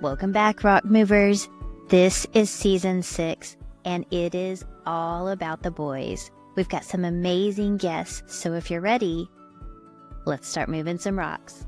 Welcome back, Rock Movers. This is season 6, and it is all about the boys. We've got some amazing guests, so if you're ready, let's start moving some rocks.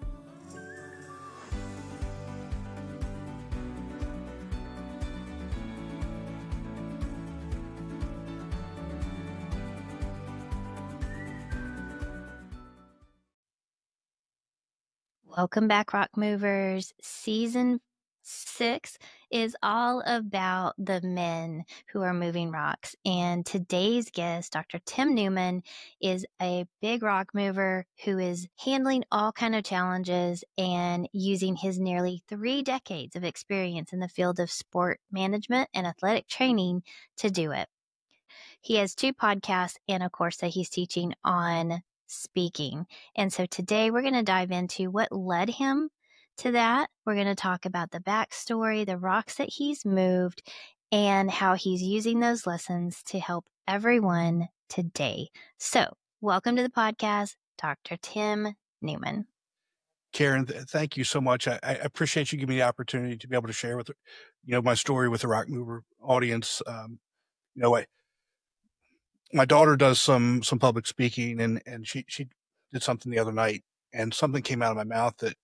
Welcome back, Rock Movers. Season 6 is all about the men who are moving rocks. And today's guest, Dr. Tim Newman, is a big rock mover who is handling all kind of challenges and using his nearly 3 decades of experience in the field of sport management and athletic training to do it. He has 2 podcasts and a course that he's teaching on speaking. And so today we're going to dive into what led him to that. We're going to talk about the backstory, the rocks that he's moved, and how he's using those lessons to help everyone today. So welcome to the podcast, Dr. Tim Newman. Karen, thank you so much. I appreciate you giving me the opportunity to be able to share with, my story with the Rock Mover audience. My daughter does some public speaking, and she did something the other night, and something came out of my mouth that,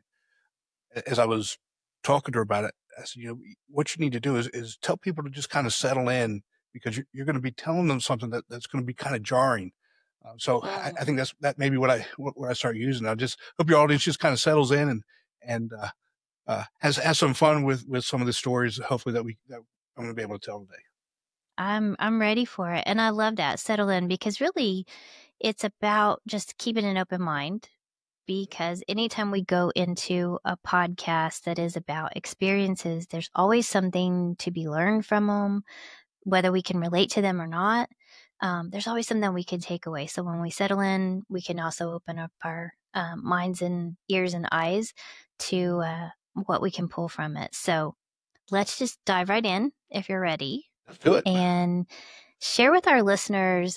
as I was talking to her about it, I said, what you need to do is tell people to just kind of settle in, because you're going to be telling them something that's going to be kind of jarring. I think that may be what I start using. I just hope your audience just kind of settles in and has some fun with some of the stories, hopefully that I'm going to be able to tell today. I'm ready for it. And I love that, settle in, because really it's about just keeping an open mind, because anytime we go into a podcast that is about experiences, there's always something to be learned from them, whether we can relate to them or not. There's always something we can take away. So when we settle in, we can also open up our minds and ears and eyes to what we can pull from it. So let's just dive right in if you're ready. Let's do it. And share with our listeners,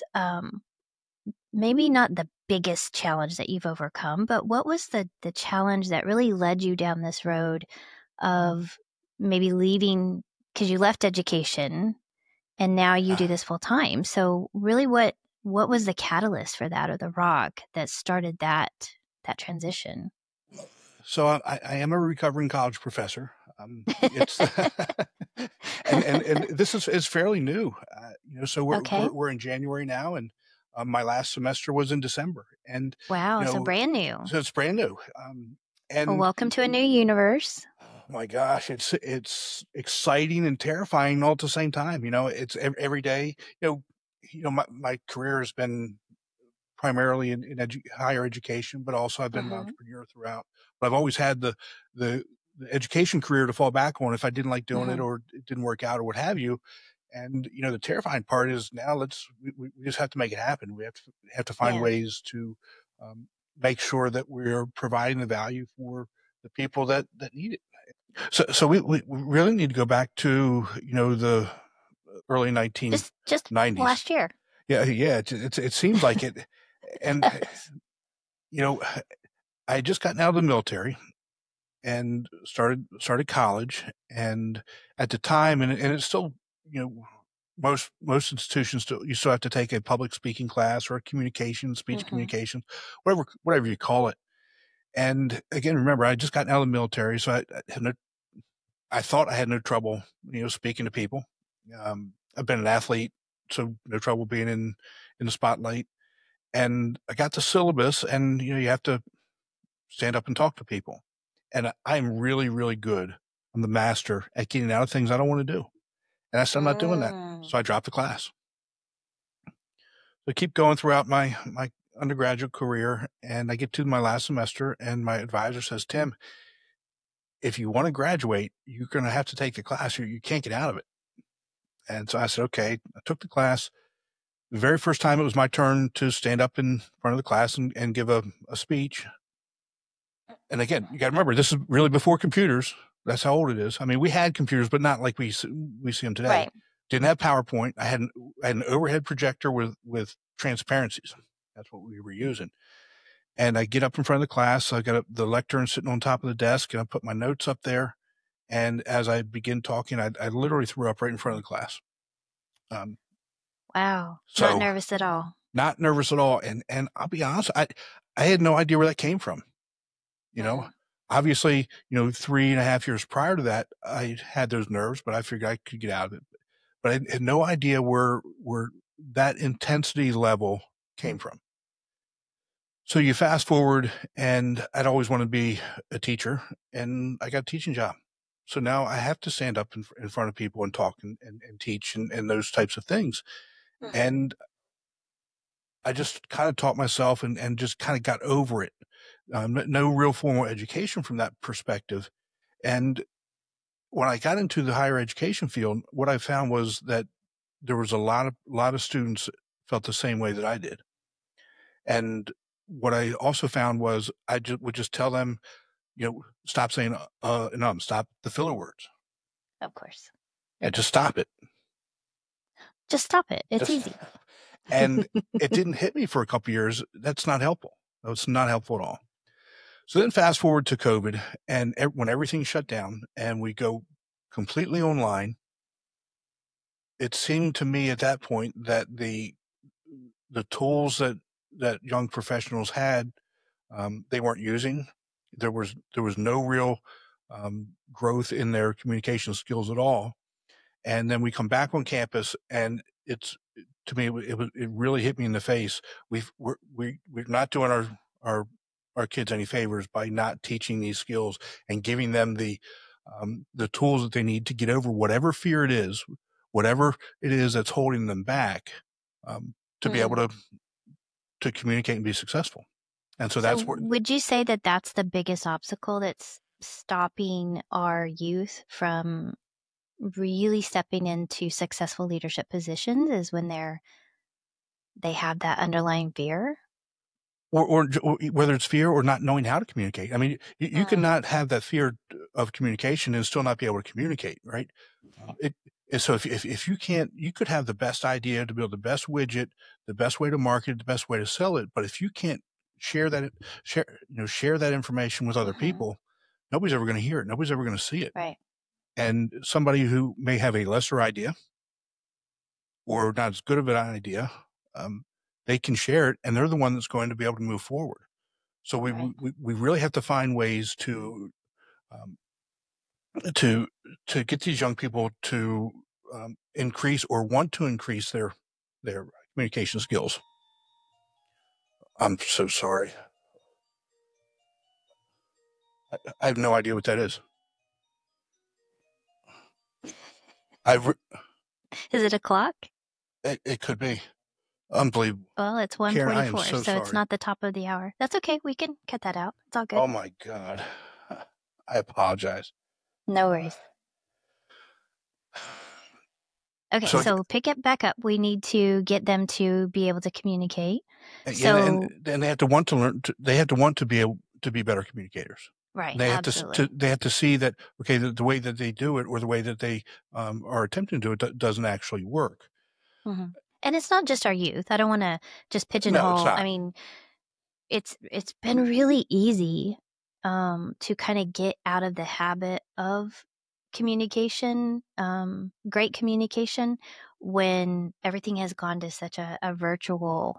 maybe not the biggest challenge that you've overcome, but what was the challenge that really led you down this road of maybe leaving, because you left education and now you do this full time. So really what was the catalyst for that, or the rock that started that transition? So I am a recovering college professor. It's and this is fairly new. So we're in January now, and my last semester was in December. And wow, so brand new. So it's brand new. And welcome to a new universe. Oh my gosh, it's exciting and terrifying all at the same time. It's every day. My career has been primarily in higher education, but also I've been an entrepreneur throughout. But I've always had the education career to fall back on if I didn't like doing it, or it didn't work out, or what have you. And the terrifying part is now we just have to make it happen. We have to find ways to make sure that we're providing the value for the people that need it. So we really need to go back to the early 1990s. Just last year. Yeah. It seems like it. And I had just gotten out of the military and started college, and at the time, and it's still, most institutions you still have to take a public speaking class or a speech communication, whatever you call it. And again, remember, I had just gotten out of the military, so I thought I had no trouble, speaking to people. I've been an athlete, so no trouble being in the spotlight. And I got the syllabus, and you have to stand up and talk to people. And I'm really, really good. I'm the master at getting out of things I don't want to do. And I said, I'm not doing that. So I dropped the class. So I keep going throughout my undergraduate career, and I get to my last semester, and my advisor says, Tim, if you want to graduate, you're going to have to take the class. You can't get out of it. And so I said, okay. I took the class. The very first time it was my turn to stand up in front of the class and give a speech. And again, you got to remember, this is really before computers. That's how old it is. I mean, we had computers, but not like we see them today. Right. Didn't have PowerPoint. I had an overhead projector with transparencies. That's what we were using. And I get up in front of the class. I got the lectern sitting on top of the desk, and I put my notes up there. And as I began talking, I literally threw up right in front of the class. Wow. Not So nervous at all. not nervous at all. And I'll be honest, I had no idea where that came from. You know, obviously, 3.5 years prior to that, I had those nerves, but I figured I could get out of it. But I had no idea where that intensity level came from. So you fast forward, and I'd always wanted to be a teacher, and I got a teaching job. So now I have to stand up in front of people and talk and teach and those types of things. And I just kind of taught myself and just kind of got over it. No real formal education from that perspective. And when I got into the higher education field, what I found was that there was a lot of students felt the same way that I did. And what I also found was I would just tell them, stop saying and stop the filler words. Of course. Yeah, just stop it. Just stop it. It's easy. And it didn't hit me for a couple of years. That's not helpful. It's not helpful at all. So then fast forward to COVID, and when everything shut down and we go completely online, it seemed to me at that point that the tools that young professionals had, they weren't using. There was no real growth in their communication skills at all. And then we come back on campus, and to me it really hit me in the face. We're not doing our kids any favors by not teaching these skills and giving them the tools that they need to get over whatever fear it is, whatever it is that's holding them back, to be able to communicate and be successful. And so that's what. Would you say that that's the biggest obstacle that's stopping our youth from really stepping into successful leadership positions, is when they have that underlying fear? Or whether it's fear or not knowing how to communicate. I mean, you cannot have that fear of communication and still not be able to communicate, right? So if you can't, you could have the best idea to build the best widget, the best way to market it, the best way to sell it, but if you can't share that information with other people, nobody's ever going to hear it. Nobody's ever going to see it. Right. And somebody who may have a lesser idea or not as good of an idea, they can share it, and they're the one that's going to be able to move forward. So we really have to find ways to get these young people to increase or want to increase their communication skills. I'm so sorry. I have no idea what that is. Is it a clock? It could be. Unbelievable. Well, it's 1:44, so it's not the top of the hour. That's okay. We can cut that out. It's all good. Oh my God. I apologize. No worries. Okay, so pick it back up. We need to get them to be able to communicate. And they have to want to learn. They have to want to be able to be better communicators. Right. They absolutely. have to. They have to see that the way that they do it or the way that they are attempting to do it doesn't actually work. Mm-hmm. And it's not just our youth. I don't want to just pigeonhole. No, it's not. I mean, it's been really easy to kind of get out of the habit of communication, great communication, when everything has gone to such a virtual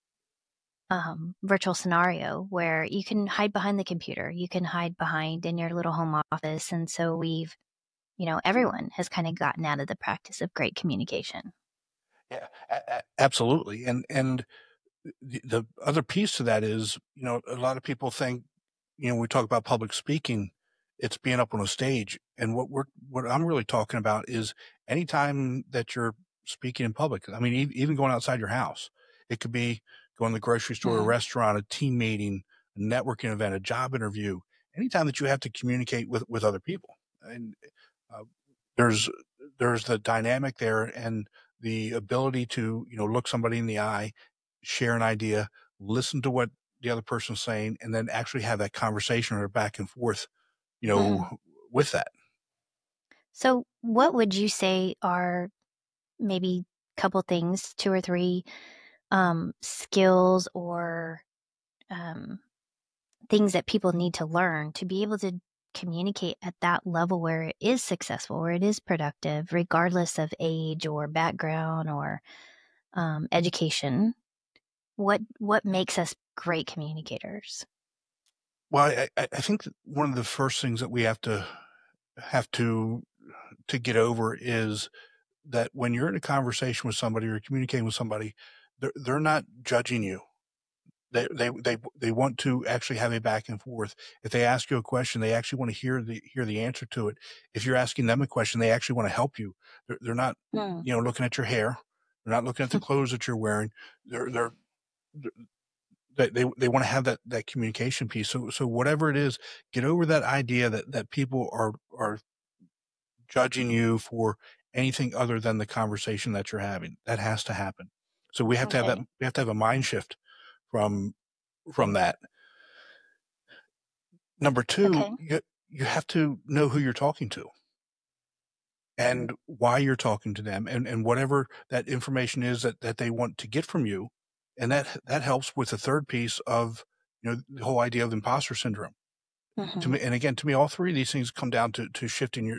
scenario where you can hide behind the computer, you can hide behind in your little home office. And so everyone has kind of gotten out of the practice of great communication. Yeah, absolutely. And the other piece to that is, a lot of people think, we talk about public speaking, it's being up on a stage. And what I'm really talking about is anytime that you're speaking in public. I mean, even going outside your house, it could be going to the grocery store, a restaurant, a team meeting, a networking event, a job interview, anytime that you have to communicate with other people. And there's the dynamic there and the ability to, look somebody in the eye, share an idea, listen to what the other person's saying, and then actually have that conversation or back and forth, with that. So what would you say are maybe a couple things, 2 or 3 skills or things that people need to learn to be able to communicate at that level where it is successful, where it is productive, regardless of age or background or education? What makes us great communicators? Well, I think that one of the first things that we have to get over is that when you're in a conversation with somebody or communicating with somebody, they're not judging you. They want to actually have a back and forth. If they ask you a question, they actually want to hear the answer to it. If you're asking them a question, they actually want to help you. They're not, Hmm. looking at your hair. They're not looking at the clothes that you're wearing. They're they want to have that communication piece. So whatever it is, get over that idea that people are judging you for anything other than the conversation that you're having. That has to happen. So we have to have that. Okay. We have to have a mind shift from that. Number two, Okay. you have to know who you're talking to and why you're talking to them, and whatever that information is that they want to get from you. And that helps with the third piece of, the whole idea of imposter syndrome. To Hmm. me, and again, to me, all three of these things come down to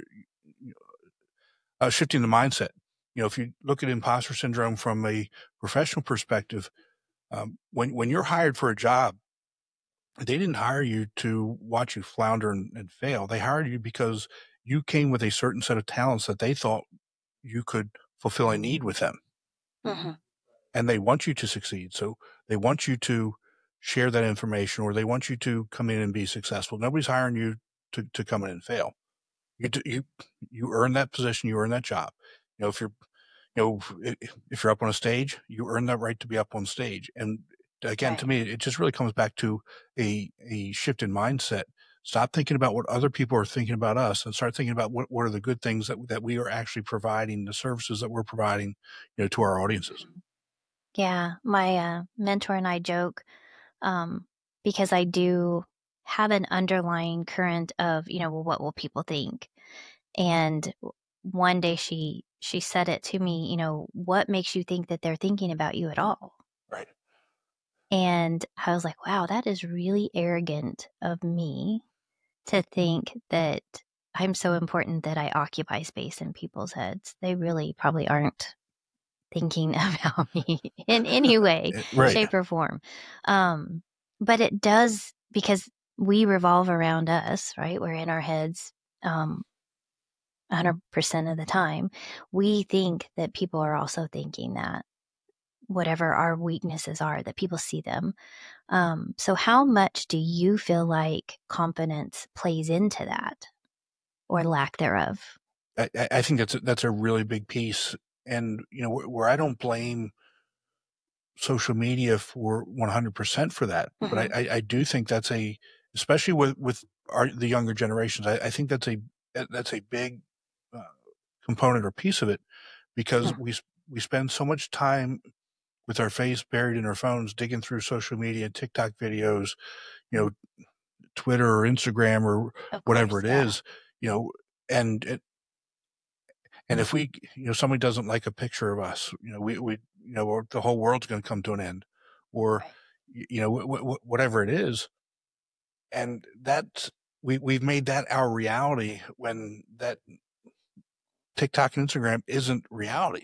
shifting the mindset. If you look at imposter syndrome from a professional perspective, when you're hired for a job, they didn't hire you to watch you flounder and fail. They hired you because you came with a certain set of talents that they thought you could fulfill a need with them. Hmm. And they want you to succeed. So they want you to share that information, or they want you to come in and be successful. Nobody's hiring you to come in and fail. You earn that position, you earn that job. If you're if you're up on a stage, you earn that right to be up on stage. And again, to Right. me, it just really comes back to a shift in mindset. Stop thinking about what other people are thinking about us, and start thinking about what are the good things that we are actually providing, the services that we're providing, to our audiences. Yeah. My mentor and I joke um, because I do have an underlying current of, well, what will people think? And one day she said it to me, what makes you think that they're thinking about you at all? Right. And I was like, wow, that is really arrogant of me to think that I'm so important that I occupy space in people's heads. They really probably aren't thinking about me in any way, Right. shape, or form. Um, but it does, because we revolve around us, right? We're in our heads 100% of the time. We think that people are also thinking that, whatever our weaknesses are, that people see them. So how much do you feel like confidence plays into that, or lack thereof? I think that's a really big piece. And where I don't blame social media for 100% for that, but Hmm. I do think that's especially with the younger generations, I think that's a big uh, component or piece of it, because we spend so much time with our face buried in our phones, digging through social media, TikTok videos, you know, Twitter or Instagram or Of whatever course, it yeah. is, and if somebody doesn't like a picture of us, or the whole world's going to come to an end, or Right. whatever it is, and we've made that our reality when that TikTok and Instagram isn't reality.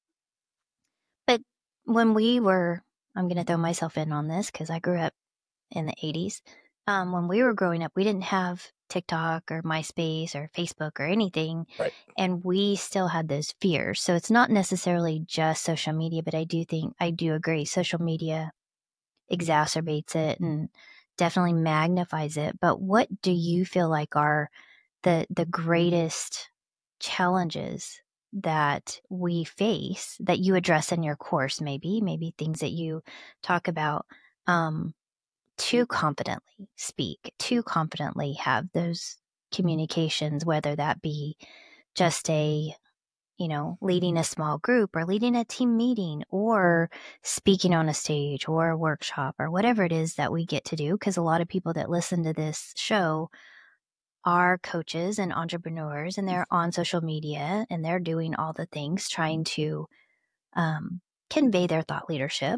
But when we were, I'm going to throw myself in on this because I grew up in the 80s. When we were growing up, we didn't have TikTok or MySpace or Facebook or anything. Right. And we still had those fears. So it's not necessarily just social media, but I do agree. Social media exacerbates it and definitely magnifies it. But what do you feel like are the greatest challenges that we face that you address in your course, maybe things that you talk about, to confidently speak, to confidently have those communications, whether that be just leading a small group or leading a team meeting or speaking on a stage or a workshop or whatever it is that we get to do. Because a lot of people that listen to this show are coaches and entrepreneurs, and they're on social media and they're doing all the things trying to convey their thought leadership.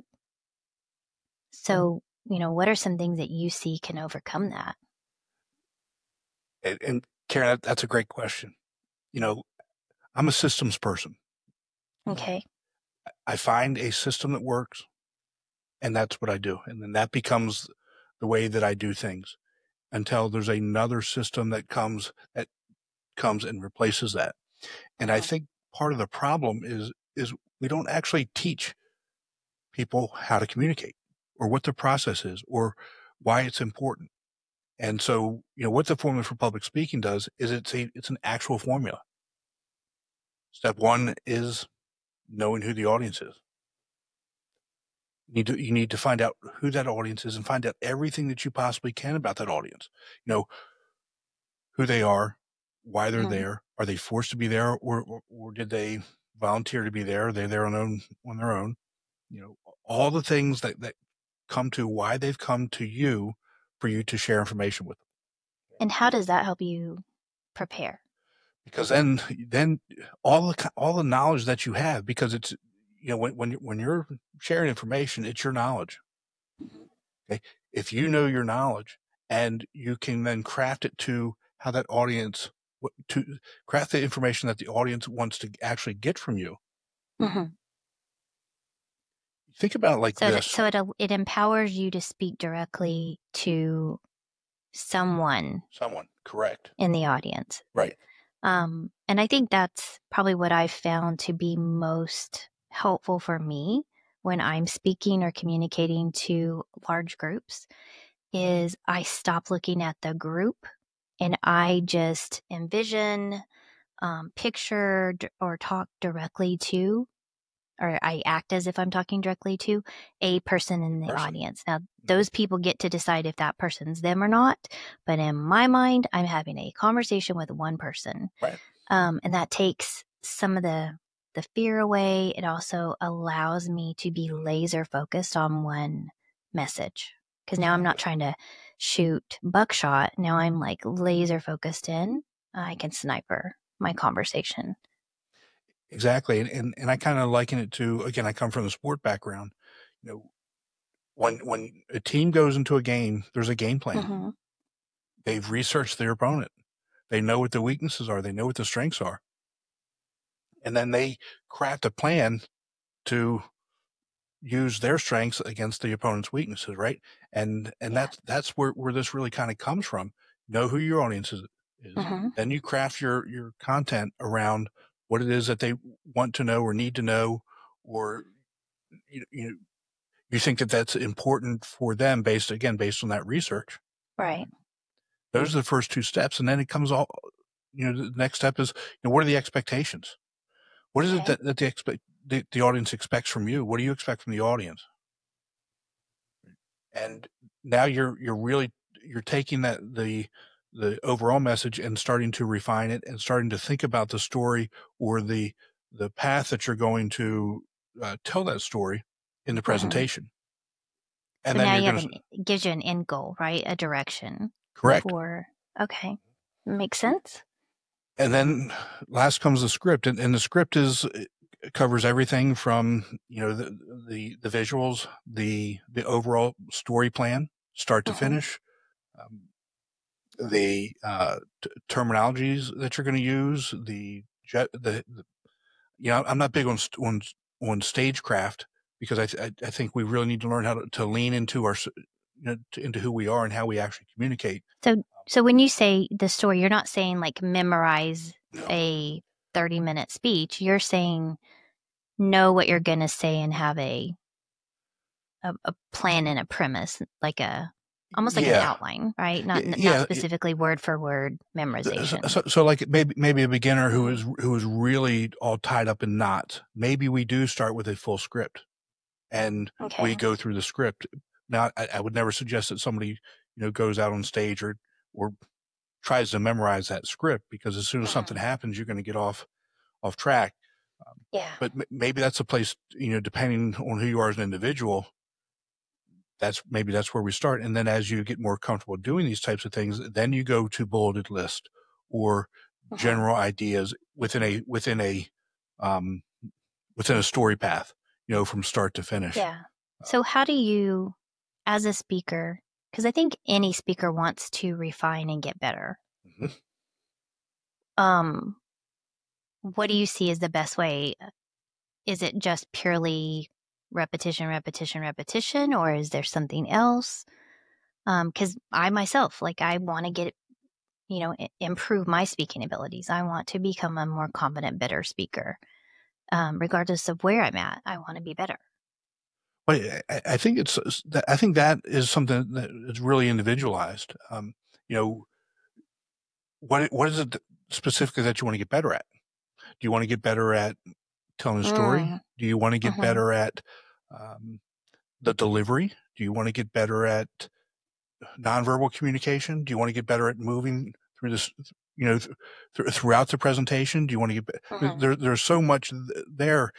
So, what are some things that you see can overcome that? And Karen, that's a great question. I'm a systems person. Okay. I find a system that works, and that's what I do. And then that becomes the way that I do things until there's another system that comes and replaces that. And I think part of the problem is we don't actually teach people how to communicate or what the process is or why it's important. And so, what the Formula for Public Speaking does is it's an actual formula. Step one is knowing who the audience is. You need to find out who that audience is and find out everything that you possibly can about that audience. Who they are, why they're there. Are they forced to be there, or did they volunteer to be there? Are they there on their own? All the things that come to why they've come to you for you to share information with them. And how does that help you prepare? Because then all the knowledge that you have, because it's when you're sharing information, it's your knowledge. Okay, if you know your knowledge and you can then craft it to how that audience to craft the information that the audience wants to actually get from you. Think about it like this. So it empowers you to speak directly to someone, correct, in the audience. Right. And I think that's probably what I've found to be most helpful for me when I'm speaking or communicating to large groups is I stop looking at the group and I just envision, picture, or talk directly to, or I act as if I'm talking directly to a person in the audience. Now, those people get to decide if that person's them or not. But in my mind, I'm having a conversation with one person. Right. And that takes some of the fear away. It also allows me to be laser focused on one message. Because now I'm not trying to shoot buckshot. Now I'm like laser focused in. I can sniper my conversation. Exactly. And I kind of liken it to, again, I come from the sport background. When a team goes into a game, there's a game plan. They've researched their opponent. They know what the weaknesses are. They know what the strengths are. And then they craft a plan to use their strengths against the opponent's weaknesses, right? And that's where this really kind of comes from. Know who your audience is. Then you craft your content around what it is that they want to know or need to know, or you think that that's important for them based on that research. Right. Those are the first two steps. And then it comes all, the next step is, what are the expectations? What is it that the audience expects from you? What do you expect from the audience? And now you're taking the overall message and starting to refine it and starting to think about the story or the path that you're going to tell that story in the presentation. And so then now it gives you an end goal, right? A direction. Correct. Okay. Makes sense. And then last comes the script, and the script covers everything from the visuals, the overall story plan, start to finish, the terminologies that you're going to use, I'm not big on stagecraft because I think we really need to learn how to lean into into who we are and how we actually communicate. So when you say the story, you're not saying like memorize a 30-minute speech. You're saying know what you're going to say and have a plan and a premise, like almost like an outline, right? Not specifically word for word memorization. So like maybe a beginner who is really all tied up in knots. Maybe we do start with a full script, and we go through the script. Now, I would never suggest that somebody goes out on stage or tries to memorize that script, because as soon as something happens, you're going to get off track. But maybe that's a place, depending on who you are as an individual, that's where we start. And then as you get more comfortable doing these types of things, then you go to bulleted list or general ideas within a story path, from start to finish. Yeah. So how do you, as a speaker, because I think any speaker wants to refine and get better, What do you see as the best way? Is it just purely repetition, repetition, repetition, or is there something else? Because I myself, like, I want to get, improve my speaking abilities. I want to become a more confident, better speaker. Regardless of where I'm at, I want to be better. But I think I think that is something that is really individualized. You know, what is it specifically that you want to get better at? Do you want to get better at telling a story? Do you want to get better at the delivery? Do you want to get better at nonverbal communication? Do you want to get better at moving through this, throughout the presentation? Do you want to get there's so much there,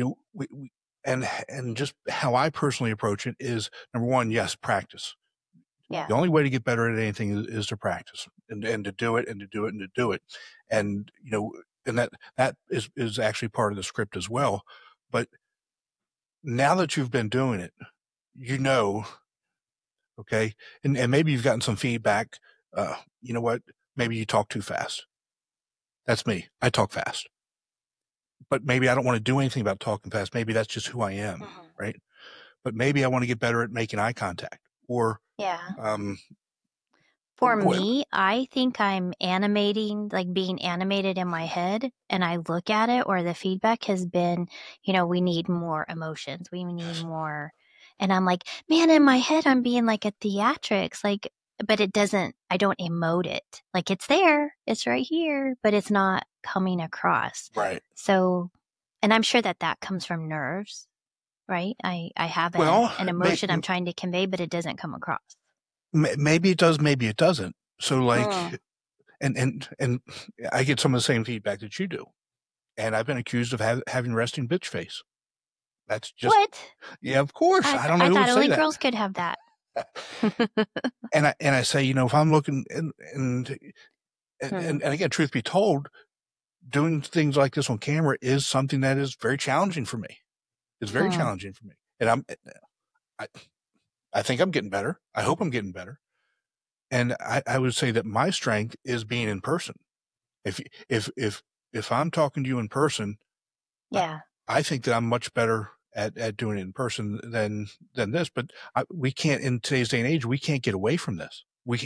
and just how I personally approach it is, number one, yes, practice. Yeah. The only way to get better at anything is to practice and to do it and to do it and to do it. And, and that is actually part of the script as well. But now that you've been doing it, okay. And maybe you've gotten some feedback. You know what? Maybe you talk too fast. That's me. I talk fast, but maybe I don't want to do anything about talking fast. Maybe that's just who I am. Right. But maybe I want to get better at making eye contact or, for me, I think I'm animating, like being animated in my head, and I look at it, or the feedback has been, we need more emotions. We need more. And I'm like, man, in my head, I'm being like a theatrics, like, but I don't emote it. Like, it's there, it's right here, but it's not coming across. Right. So, and I'm sure that comes from nerves, right? I have an emotion I'm trying to convey, but it doesn't come across. Maybe it does, maybe it doesn't. So like, and I get some of the same feedback that you do. And I've been accused of having resting bitch face. That's just what? Yeah, of course. I don't know. I who thought would only say girls could have that. and I say, if I'm looking and again, truth be told, doing things like this on camera is something that is very challenging for me. It's very challenging for me, and I think I'm getting better. I hope I'm getting better. And I would say that my strength is being in person. If I'm talking to you in person, I think that I'm much better at doing it in person than this. But we can't, in today's day and age, we can't get away from this.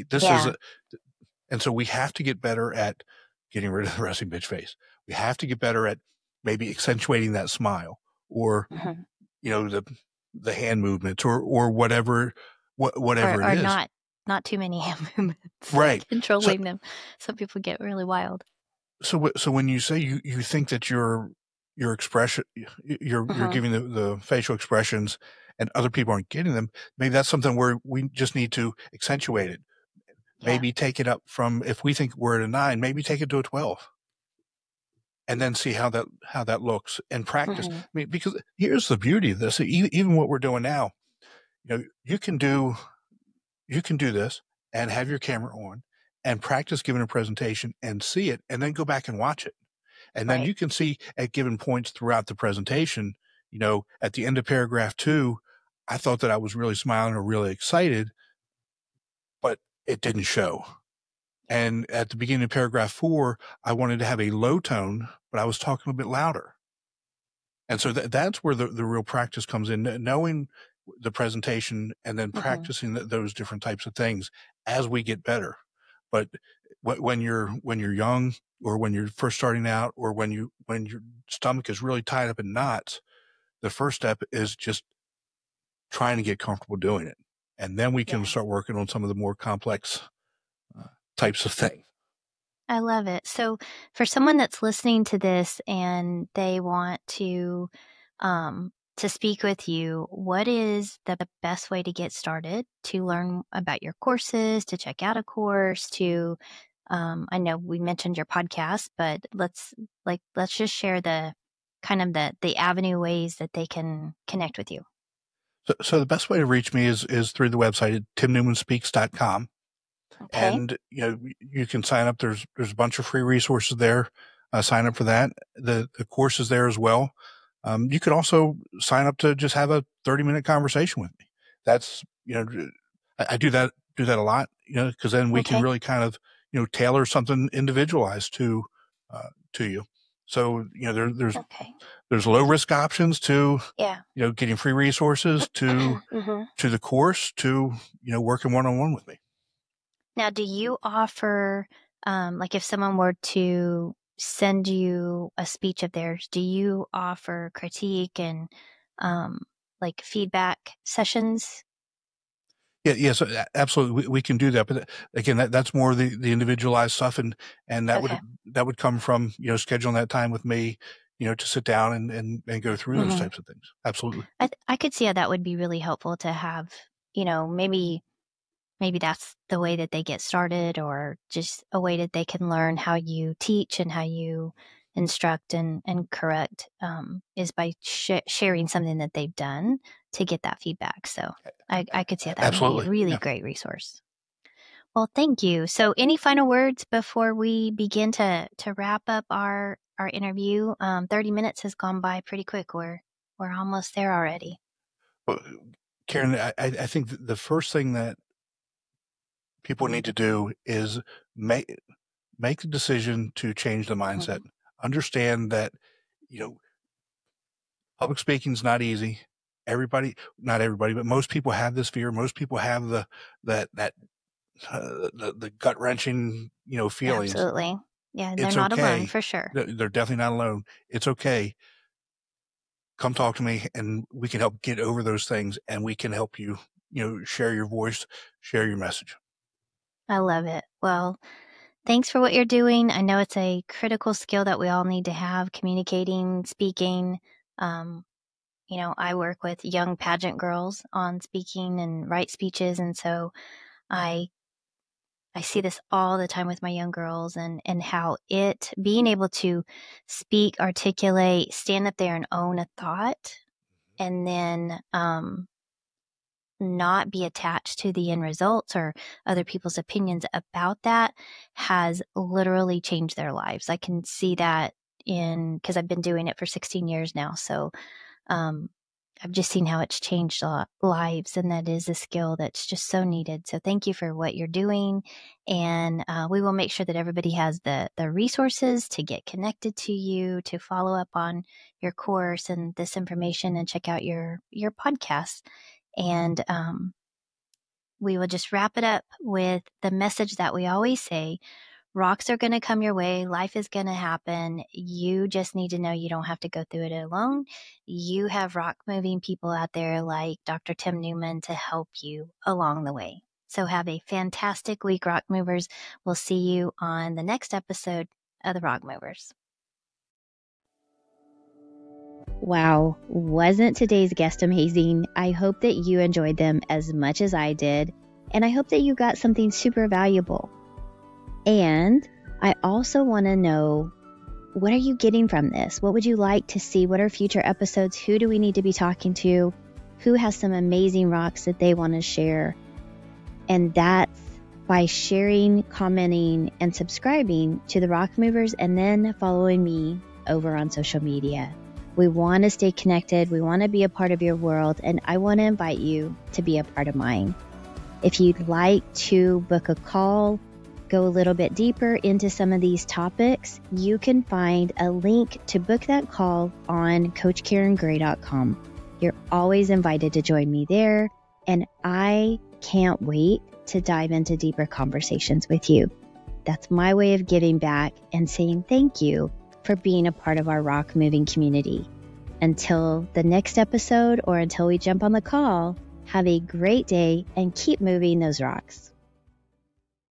And so we have to get better at getting rid of the resting bitch face. We have to get better at maybe accentuating that smile, or the hand movements, or whatever it is. Or not too many hand movements. Right. Controlling them. Some people get really wild. So when you say you think that your expression, you're giving the facial expressions and other people aren't getting them, maybe that's something where we just need to accentuate it. Maybe take it up from, if we think we're at a 9, maybe take it to a 12. And then see how that looks and practice. I mean, because here's the beauty of this. Even what we're doing now, you can do this and have your camera on and practice giving a presentation and see it, and then go back and watch it. And then you can see at given points throughout the presentation, at the end of paragraph 2, I thought that I was really smiling or really excited, but it didn't show. And at the beginning of paragraph 4, I wanted to have a low tone, but I was talking a bit louder. And so that's where the real practice comes in, knowing the presentation and then practicing those different types of things as we get better. But when you're young, or when you're first starting out, or when your stomach is really tied up in knots, the first step is just trying to get comfortable doing it. And then we can start working on some of the more complex types of things. I love it. So for someone that's listening to this and they want to speak with you, what is the best way to get started, to learn about your courses, to check out a course, to I know we mentioned your podcast, but let's just share the kind of the avenue ways that they can connect with you. So the best way to reach me is through the website at timnewmanspeaks.com. Okay. And you can sign up. There's a bunch of free resources there. Sign up for that. The course is there as well. You could also sign up to just have a 30-minute conversation with me. That's, I do that a lot, because then we can really kind of, tailor something individualized to you. So, there's low risk options to, getting free resources to the course to, working one-on-one with me. Now, do you offer, like if someone were to send you a speech of theirs, do you offer critique and like feedback sessions? Yeah, yes, absolutely. We can do that, but again, that's more the individualized stuff, and that would come from scheduling that time with me, to sit down and go through those types of things. Absolutely. I could see how that would be really helpful to have. Maybe that's the way that they get started, or just a way that they can learn how you teach and how you instruct and correct, is by sharing something that they've done to get that feedback. So I could see that would be a really great resource. Well, thank you. So any final words before we begin to wrap up our interview? 30 minutes has gone by pretty quick. We're almost there already. Well, Karen, I think the first thing that people need to do is make the decision to change the mindset. Understand that, public speaking is not easy. Not everybody, but most people have this fear. Most people have the gut wrenching, feelings. Absolutely. Yeah. They're not alone, for sure. They're definitely not alone. It's okay. Come talk to me and we can help get over those things, and we can help you, share your voice, share your message. I love it. Well, thanks for what you're doing. I know it's a critical skill that we all need to have, communicating, speaking. I work with young pageant girls on speaking and write speeches. And so I see this all the time with my young girls, and how being able to speak, articulate, stand up there and own a thought, and then not be attached to the end results or other people's opinions about that, has literally changed their lives. I can see that because I've been doing it for 16 years now. So I've just seen how it's changed lives, and that is a skill that's just so needed. So thank you for what you're doing. And we will make sure that everybody has the resources to get connected to you, to follow up on your course and this information, and check out your podcast. And we will just wrap it up with the message that we always say: rocks are going to come your way. Life is going to happen. You just need to know you don't have to go through it alone. You have rock moving people out there like Dr. Tim Newman to help you along the way. So have a fantastic week, Rock Movers. We'll see you on the next episode of the Rock Movers. Wow, wasn't today's guest amazing? I hope that you enjoyed them as much as I did, and I hope that you got something super valuable. And I also want to know, what are you getting from this? What would you like to see? What are future episodes? Who do we need to be talking to? Who has some amazing rocks that they want to share? And that's by sharing, commenting, and subscribing to the Rock Movers, and then following me over on social media. We want to stay connected. We want to be a part of your world, and I want to invite you to be a part of mine. If you'd like to book a call, go a little bit deeper into some of these topics, you can find a link to book that call on CoachKarenGray.com. You're always invited to join me there, and I can't wait to dive into deeper conversations with you. That's my way of giving back and saying thank you for being a part of our rock moving community. Until the next episode, or until we jump on the call, have a great day and keep moving those rocks.